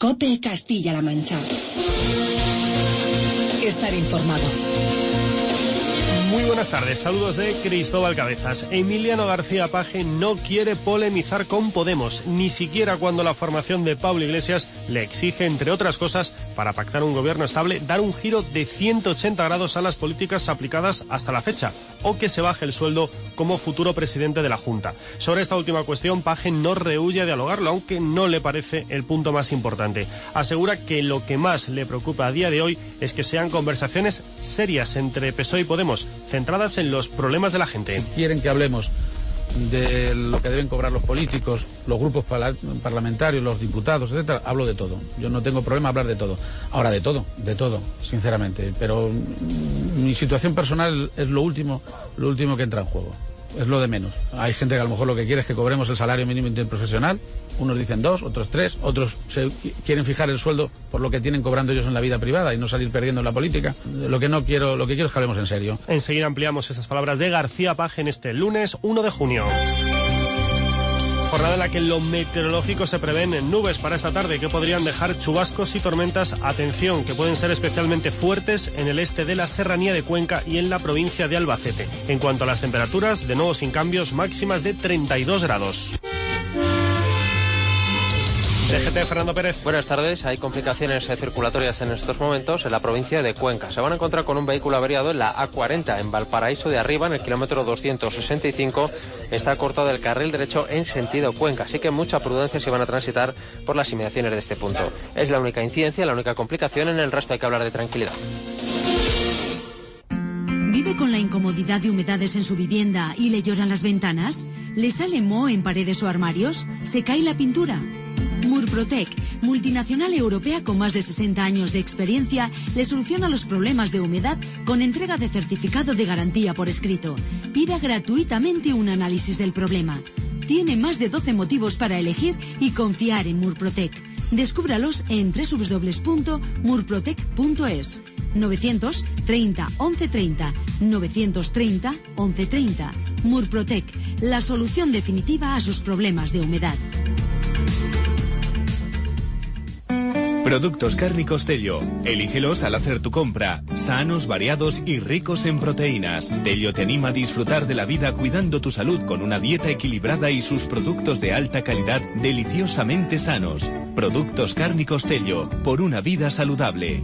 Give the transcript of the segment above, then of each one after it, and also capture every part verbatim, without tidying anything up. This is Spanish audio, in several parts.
COPE Castilla-La Mancha. Estar informado. Muy buenas tardes, saludos de Cristóbal Cabezas. Emiliano García Paje no quiere polemizar con Podemos, ni siquiera cuando la formación de Pablo Iglesias le exige, entre otras cosas, para pactar un gobierno estable, dar un giro de ciento ochenta grados a las políticas aplicadas hasta la fecha, o que se baje el sueldo como futuro presidente de la Junta. Sobre esta última cuestión, Paje no rehúye a dialogarlo, aunque no le parece el punto más importante. Asegura que lo que más le preocupa a día de hoy es que sean conversaciones serias entre P S O E y Podemos, centradas en los problemas de la gente. Si quieren que hablemos de lo que deben cobrar los políticos, los grupos parlamentarios, los diputados, etcétera, hablo de todo. Yo no tengo problema hablar de todo. Ahora, de todo, de todo, sinceramente. Pero mi situación personal es lo último, lo último que entra en juego. Es lo de menos. Hay gente que a lo mejor lo que quiere es que cobremos el salario mínimo interprofesional. Unos dicen dos, otros tres, otros se quieren fijar el sueldo por lo que tienen cobrando ellos en la vida privada y no salir perdiendo en la política. Lo que no quiero, lo que quiero es que hablemos en serio. Enseguida ampliamos esas palabras de García Paje en este lunes uno de junio. Jornada en la que en lo meteorológico se prevén nubes para esta tarde que podrían dejar chubascos y tormentas. Atención, que pueden ser especialmente fuertes en el este de la serranía de Cuenca y en la provincia de Albacete. En cuanto a las temperaturas, de nuevo sin cambios, máximas de treinta y dos grados. D G T, Fernando Pérez. Buenas tardes. Hay complicaciones circulatorias en estos momentos en la provincia de Cuenca. Se van a encontrar con un vehículo averiado en la A cuarenta, en Valparaíso de Arriba, en el kilómetro doscientos sesenta y cinco. Está cortado el carril derecho en sentido Cuenca, así que mucha prudencia si van a transitar por las inmediaciones de este punto. Es la única incidencia, la única complicación. En el resto hay que hablar de tranquilidad. ¿Vive con la incomodidad de humedades en su vivienda y le lloran las ventanas? ¿Le sale moho en paredes o armarios? ¿Se cae la pintura? Murprotec, multinacional europea con más de sesenta años de experiencia, le soluciona los problemas de humedad con entrega de certificado de garantía por escrito. Pida gratuitamente un análisis del problema. Tiene más de doce motivos para elegir y confiar en Murprotec. Descúbralos en doble u doble u doble u punto murprotec punto es. novecientos treinta once treinta, novecientos treinta once treinta. Murprotec, la solución definitiva a sus problemas de humedad. Productos cárnicos Tello. Elígelos al hacer tu compra. Sanos, variados y ricos en proteínas. Tello te anima a disfrutar de la vida cuidando tu salud con una dieta equilibrada y sus productos de alta calidad deliciosamente sanos. Productos cárnicos Tello. Por una vida saludable.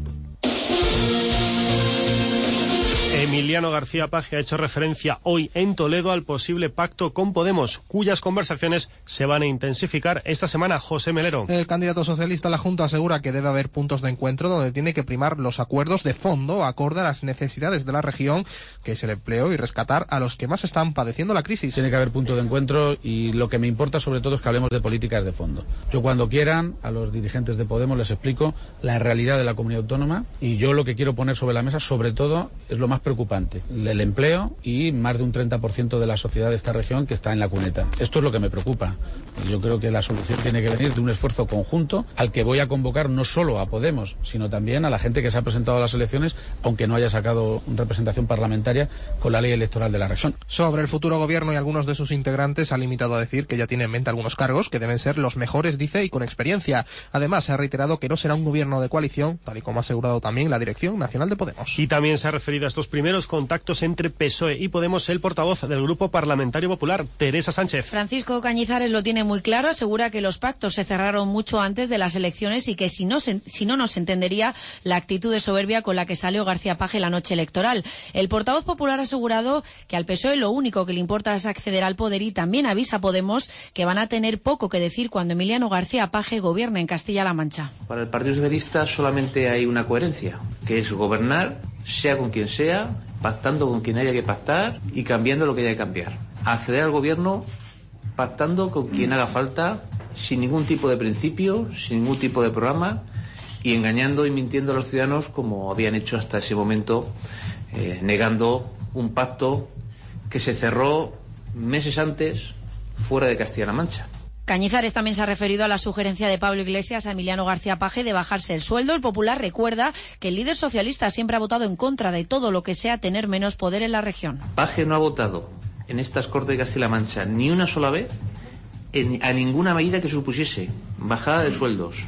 Emiliano García Paje ha hecho referencia hoy en Toledo al posible pacto con Podemos, cuyas conversaciones se van a intensificar esta semana. José Melero. El candidato socialista a la Junta asegura que debe haber puntos de encuentro donde tiene que primar los acuerdos de fondo acorde a las necesidades de la región, que es el empleo y rescatar a los que más están padeciendo la crisis. Tiene que haber puntos de encuentro y lo que me importa sobre todo es que hablemos de políticas de fondo. Yo cuando quieran a los dirigentes de Podemos les explico la realidad de la comunidad autónoma y yo lo que quiero poner sobre la mesa sobre todo es lo más preocupante, el empleo y más de un treinta por ciento de la sociedad de esta región que está en la cuneta. Esto es lo que me preocupa. Yo creo que la solución tiene que venir de un esfuerzo conjunto al que voy a convocar no solo a Podemos, sino también a la gente que se ha presentado a las elecciones, aunque no haya sacado representación parlamentaria con la ley electoral de la región. Sobre el futuro gobierno y algunos de sus integrantes ha limitado a decir que ya tiene en mente algunos cargos que deben ser los mejores, dice, y con experiencia. Además, se ha reiterado que no será un gobierno de coalición, tal y como ha asegurado también la Dirección Nacional de Podemos. Y también se ha referido a estos primeros contactos entre P S O E y Podemos el portavoz del Grupo Parlamentario Popular, Teresa Sánchez. Francisco Cañizares lo tiene muy claro, asegura que los pactos se cerraron mucho antes de las elecciones y que si no, se, si no nos entendería la actitud de soberbia con la que salió García Paje la noche electoral. El portavoz popular ha asegurado que al P S O E lo único que le importa es acceder al poder y también avisa a Podemos que van a tener poco que decir cuando Emiliano García Paje gobierne en Castilla-La Mancha. Para el Partido Socialista solamente hay una coherencia, que es gobernar, sea con quien sea, pactando con quien haya que pactar y cambiando lo que haya que cambiar. Acceder al gobierno pactando con quien haga falta, sin ningún tipo de principio, sin ningún tipo de programa y engañando y mintiendo a los ciudadanos como habían hecho hasta ese momento, eh, negando un pacto que se cerró meses antes fuera de Castilla-La Mancha. Cañizares también se ha referido a la sugerencia de Pablo Iglesias a Emiliano García Paje de bajarse el sueldo. El Popular recuerda que el líder socialista siempre ha votado en contra de todo lo que sea tener menos poder en la región. Paje no ha votado en estas Cortes de Castilla-La Mancha ni una sola vez en, a ninguna medida que supusiese bajada de sueldos,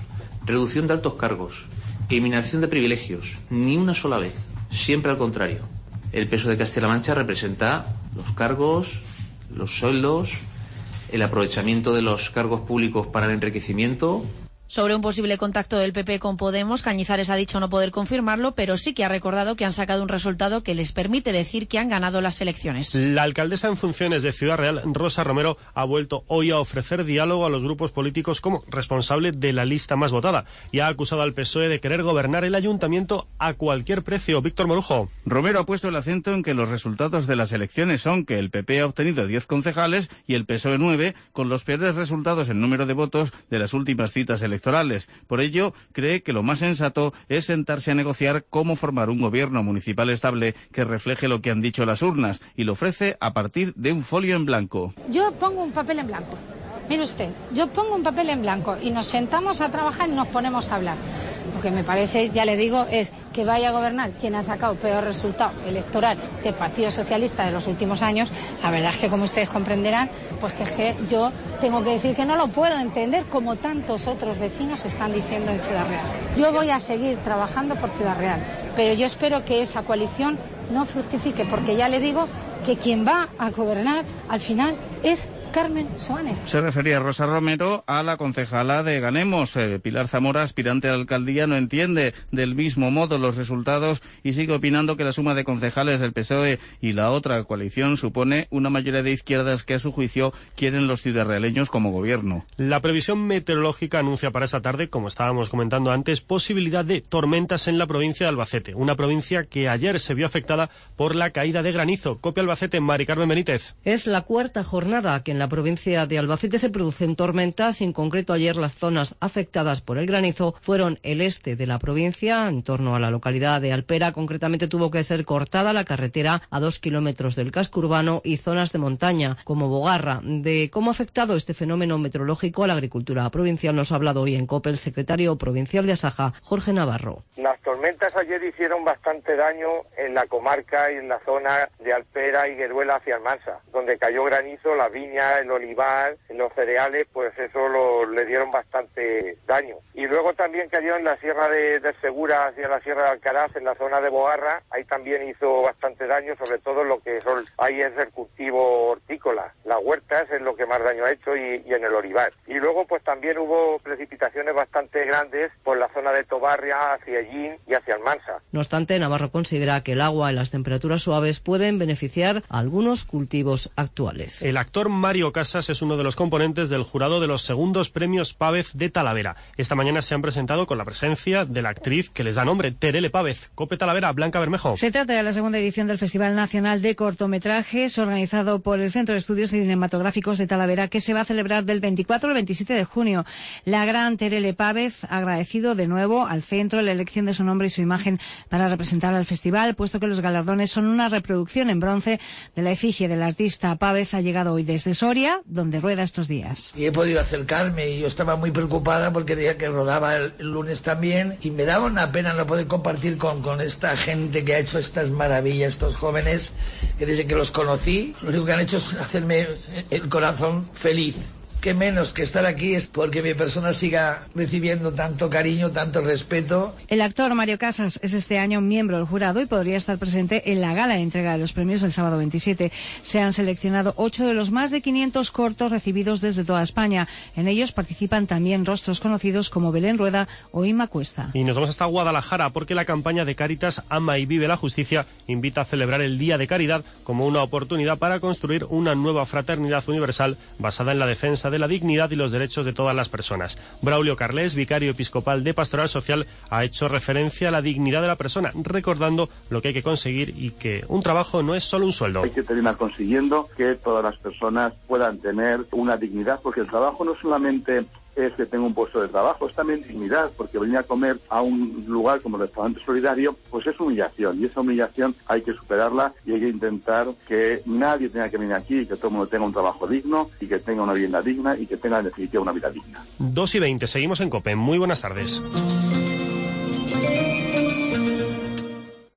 reducción de altos cargos, eliminación de privilegios, ni una sola vez. Siempre al contrario. El peso de Castilla-La Mancha representa los cargos, los sueldos, el aprovechamiento de los cargos públicos para el enriquecimiento. Sobre un posible contacto del P P con Podemos, Cañizares ha dicho no poder confirmarlo, pero sí que ha recordado que han sacado un resultado que les permite decir que han ganado las elecciones. La alcaldesa en funciones de Ciudad Real, Rosa Romero, ha vuelto hoy a ofrecer diálogo a los grupos políticos como responsable de la lista más votada y ha acusado al P S O E de querer gobernar el ayuntamiento a cualquier precio. Víctor Morujo. Romero ha puesto el acento en que los resultados de las elecciones son que el P P ha obtenido diez concejales y el P S O E nueve, con los peores resultados en número de votos de las últimas citas electorales. Por ello, cree que lo más sensato es sentarse a negociar cómo formar un gobierno municipal estable que refleje lo que han dicho las urnas, y lo ofrece a partir de un folio en blanco. Yo pongo un papel en blanco. Mire usted, yo pongo un papel en blanco y nos sentamos a trabajar y nos ponemos a hablar. Lo que me parece, ya le digo, es que vaya a gobernar quien ha sacado peor resultado electoral del Partido Socialista de los últimos años. La verdad es que, como ustedes comprenderán, pues que es que yo tengo que decir que no lo puedo entender, como tantos otros vecinos están diciendo en Ciudad Real. Yo voy a seguir trabajando por Ciudad Real, pero yo espero que esa coalición no fructifique, porque ya le digo que quien va a gobernar al final es Carmen Soanes. Se refería Rosa Romero a la concejala de Ganemos. Eh, Pilar Zamora, aspirante a la alcaldía, no entiende del mismo modo los resultados y sigue opinando que la suma de concejales del P S O E y la otra coalición supone una mayoría de izquierdas que, a su juicio, quieren los ciudadraleños como gobierno. La previsión meteorológica anuncia para esta tarde, como estábamos comentando antes, posibilidad de tormentas en la provincia de Albacete, una provincia que ayer se vio afectada por la caída de granizo. Copia Albacete, Mari Carmen Benítez. Es la cuarta jornada que en la provincia de Albacete se producen tormentas. En concreto, ayer las zonas afectadas por el granizo fueron el este de la provincia, en torno a la localidad de Alpera. Concretamente tuvo que ser cortada la carretera a dos kilómetros del casco urbano y zonas de montaña como Bogarra. De cómo ha afectado este fenómeno meteorológico a la agricultura provincial nos ha hablado hoy en COPE el secretario provincial de Asaja, Jorge Navarro. Las tormentas ayer hicieron bastante daño en la comarca y en la zona de Alpera y Gueruela hacia Almansa, donde cayó granizo, las viñas, el olivar, los cereales, pues eso lo, le dieron bastante daño. Y luego también cayó en la sierra de, de Segura, hacia la sierra de Alcaraz, en la zona de Bogarra, ahí también hizo bastante daño, sobre todo lo que son, ahí es el cultivo hortícola, las huertas es lo que más daño ha hecho y, y en el olivar. Y luego pues también hubo precipitaciones bastante grandes por la zona de Tobarria, hacia Ellín y hacia Almansa. No obstante, Navarro considera que el agua y las temperaturas suaves pueden beneficiar a algunos cultivos actuales. El actor Mario Casas es uno de los componentes del jurado de los segundos premios Pávez de Talavera. Esta mañana se han presentado con la presencia de la actriz que les da nombre, Terele Pávez. Cope Talavera, Blanca Bermejo. Se trata de la segunda edición del Festival Nacional de Cortometrajes, organizado por el Centro de Estudios Cinematográficos de Talavera, que se va a celebrar del veinticuatro al veintisiete de junio. La gran Terele Pávez ha agradecido de nuevo al centro la elección de su nombre y su imagen para representar al festival, puesto que los galardones son una reproducción en bronce de la efigie del artista. Pávez ha llegado hoy desde Soria, donde rueda estos días. Y he podido acercarme y yo estaba muy preocupada porque creía que rodaba el, el lunes también y me daba una pena no poder compartir con, con esta gente que ha hecho estas maravillas, estos jóvenes que desde que los conocí, lo único que han hecho es hacerme el corazón feliz. Qué menos que estar aquí es porque mi persona siga recibiendo tanto cariño, tanto respeto. El actor Mario Casas es este año miembro del jurado y podría estar presente en la gala de entrega de los premios el sábado veintisiete. Se han seleccionado ocho de los más de quinientos cortos recibidos desde toda España. En ellos participan también rostros conocidos como Belén Rueda o Inma Cuesta. Y nos vamos hasta Guadalajara porque la campaña de Cáritas Ama y Vive la Justicia invita a celebrar el Día de Caridad como una oportunidad para construir una nueva fraternidad universal basada en la defensa de la dignidad y los derechos de todas las personas. Braulio Carles, vicario episcopal de Pastoral Social, ha hecho referencia a la dignidad de la persona, recordando lo que hay que conseguir y que un trabajo no es solo un sueldo. Hay que terminar consiguiendo que todas las personas puedan tener una dignidad, porque el trabajo no solamente es que tenga un puesto de trabajo, es también dignidad, porque venir a comer a un lugar como el restaurante solidario, pues es humillación, y esa humillación hay que superarla y hay que intentar que nadie tenga que venir aquí, que todo el mundo tenga un trabajo digno y que tenga una vivienda digna y que tenga en definitiva una vida digna. dos y veinte, seguimos en COPE. Muy buenas tardes.